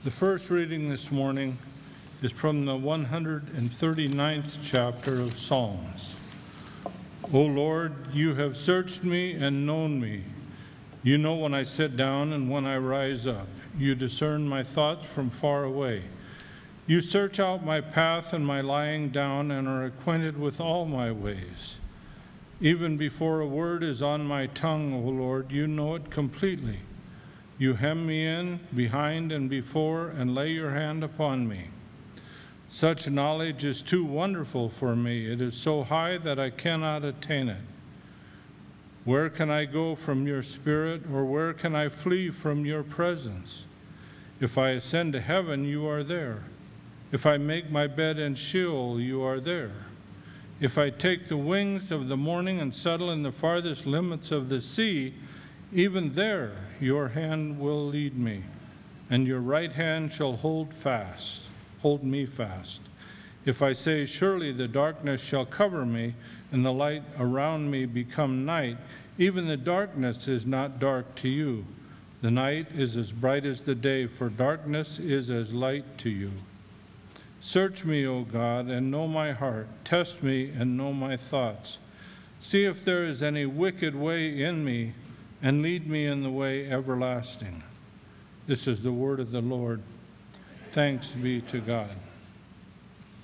The first reading this morning is from the 139th chapter of Psalms. O Lord, you have searched me and known me. You know when I sit down and when I rise up. You discern my thoughts from far away. You search out my path and my lying down and are acquainted with all my ways. Even before a word is on my tongue, O Lord, you know it completely. You hem me in, behind and before, and lay your hand upon me. Such knowledge is too wonderful for me. It is so high that I cannot attain it. Where can I go from your spirit, or where can I flee from your presence? If I ascend to heaven, you are there. If I make my bed in Sheol, you are there. If I take the wings of the morning and settle in the farthest limits of the sea, even there your hand will lead me, and your right hand shall hold me fast. If I say, surely the darkness shall cover me, and the light around me become night, even the darkness is not dark to you. The night is as bright as the day, for darkness is as light to you. Search me, O God, and know my heart. Test me and know my thoughts. See if there is any wicked way in me, and lead me in the way everlasting. This is the word of the Lord. Thanks be to God.